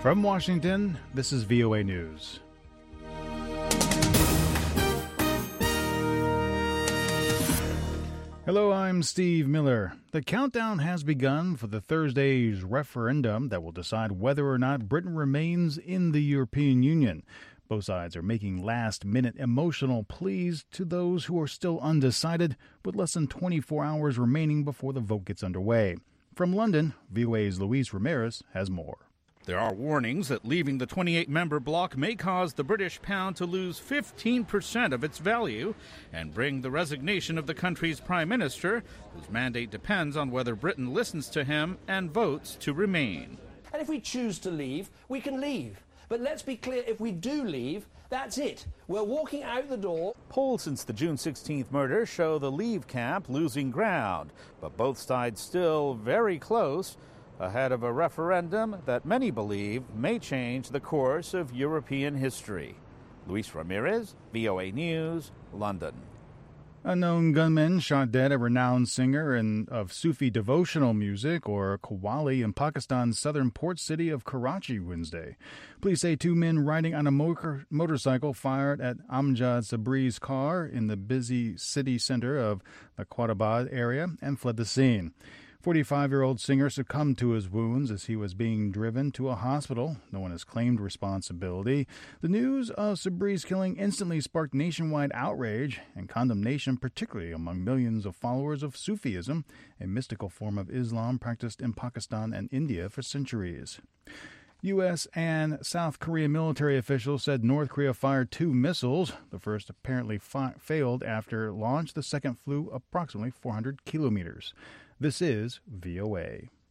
From Washington, this is VOA News. Hello, I'm Steve Miller. The countdown has begun for the Thursday's referendum that will decide whether or not Britain remains in the European Union. Both sides are making last-minute emotional pleas to those who are still undecided, with less than 24 hours remaining before the vote gets underway. From London, VOA's Luis Ramirez has more. There are warnings that leaving the 28-member bloc may cause the British pound to lose 15% of its value and bring the resignation of the country's prime minister, whose mandate depends on whether Britain listens to him and votes to remain. And if we choose to leave, we can leave. But let's be clear, if we do leave, that's it. We're walking out the door. Polls since the June 16th murder show the Leave camp losing ground, but both sides still very close, ahead of a referendum that many believe may change the course of European history. Luis Ramirez, VOA News, London. Unknown gunmen shot dead a renowned singer of Sufi devotional music, or Qawwali, in Pakistan's southern port city of Karachi Wednesday. Police say two men riding on a motorcycle fired at Amjad Sabri's car in the busy city center of the Quatabad area and fled the scene. 45-year-old singer succumbed to his wounds as he was being driven to a hospital. No one has claimed responsibility. The news of Sabri's killing instantly sparked nationwide outrage and condemnation, particularly among millions of followers of Sufism, a mystical form of Islam practiced in Pakistan and India for centuries. U.S. and South Korean military officials said North Korea fired two missiles. The first apparently failed after launch. The second flew approximately 400 kilometers. This is VOA.